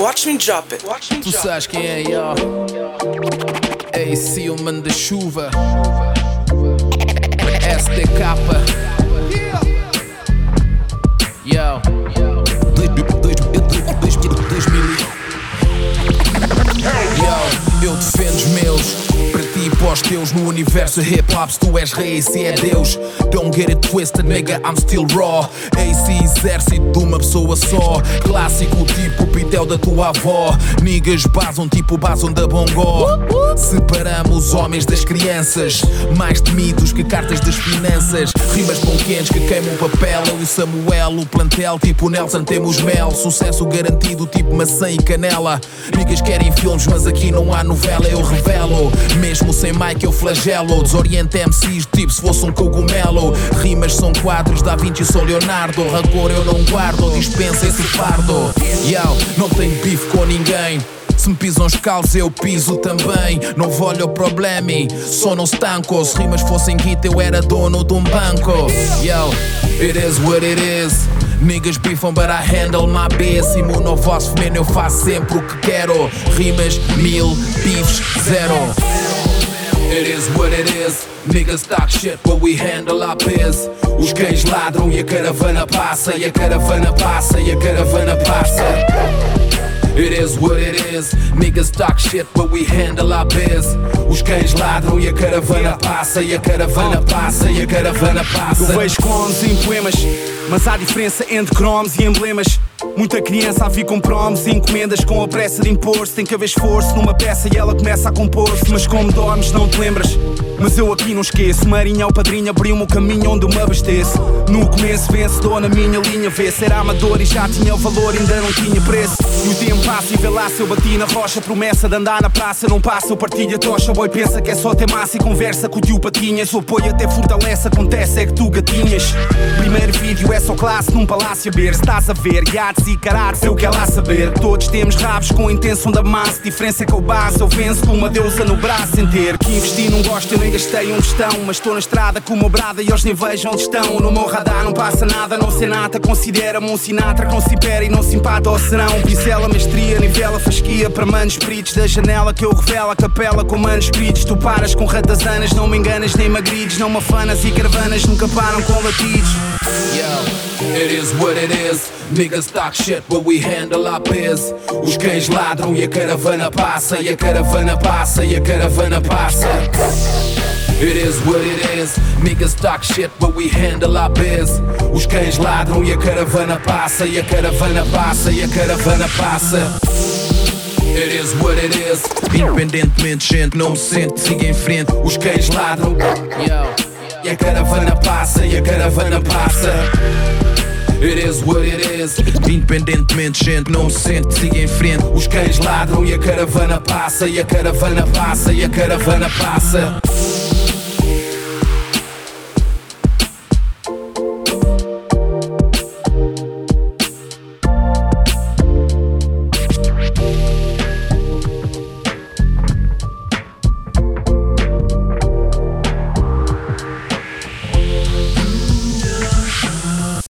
Watch me drop it. Tu sabes quem é, yo? AC, o mano da chuva. STK. Yo. 2000. Yo, eu defendo os meus. Para ti e para os teus no universo hip-hop, se tu és rei, se é Deus. Don't get it twisted, nigga, I'm still raw. AC, exército de uma pessoa só. Clássico tipo o pitel da tua avó. Niggas basam tipo o basom da Bongó. Separamos os homens das crianças, mais temidos que cartas das finanças. Rimas com quentes que queimam papel. Eu e Samuel, o plantel tipo Nelson, temos mel. Sucesso garantido tipo maçã e canela. Niggas querem filmes, mas aqui não há novela. Eu revelo, mesmo sem mic eu flagelo. Desoriento MCs tipo se fosse um cogumelo. Rimas são quadros, Da Vinci sou Leonardo. Rancor eu não guardo, dispensa esse fardo. Yo, não tenho bife com ninguém. Se me pisam os calos eu piso também. Não vou olhar o problema, só não estanco. Se rimas fossem guita eu era dono de um banco. Yo, it is what it is. Niggas bifam but I handle my biz. Imuno vosso veneno eu faço sempre o que quero. Rimas 1000, bifes 0. It is what it is. Niggas talk shit but we handle our biz. Os cães ladram e a caravana passa. E a caravana passa, e a caravana passa. It is what it is. Niggas talk shit but we handle our biz. Os cães ladram e a caravana passa. E a caravana passa, e a caravana passa. Eu vejo clones em poemas, mas há diferença entre cromos e emblemas. Muita criança a vir com promos e encomendas com a pressa de impor-se. Tem que haver esforço numa peça e ela começa a compor-se. Mas como dormes não te lembras, mas eu aqui não esqueço. Marinha ao padrinho abriu-me o caminho onde eu me abasteço. No começo vencedor na minha linha. Vê ser amador e já tinha valor, ainda não tinha preço. E o tempo passa e vê lá se eu bati na rocha. Promessa de andar na praça, não passa, eu partilho a tocha. O boy pensa que é só ter massa e conversa com o tio Patinhas. O apoio até fortalece, acontece é que tu gatinhas. Primeiro vídeo é só classe num palácio a ver. Se estás a ver, iates e carates, eu quero lá saber. Todos temos rabos com a intenção da massa. Diferença é que eu base, eu venço com uma deusa no braço. Sem ter que investir, não gosto, eu nem gastei um tostão. Mas estou na estrada com uma brada e eles nem vejam onde estão. No meu radar não passa nada, não sei nada. Considera-me um Sinatra que não se impera e não se empata ao serão. Pincela, mestria, nivela, fasquia para manuscritos. Da janela que eu revelo a capela com manuscritos. Tu paras com ratazanas, não me enganas nem magrides. Não me afanas e caravanas nunca param com latidos. Yo, it is what it is. Niggas talk shit but we handle our biz. Os cães ladram e a caravana passa. E a caravana passa, e a caravana passa. It is what it is. Niggas talk shit but we handle our biz. Os cães ladram e a caravana passa. E a caravana passa, e a caravana passa. It is what it is. Independentemente, gente, não me sente, siga em frente. Os cães ladram, yo. E a caravana passa, e a caravana passa. It is what it is. Independentemente, gente, não me sente, siga em frente. Os cães ladram e a caravana passa. E a caravana passa, e a caravana passa.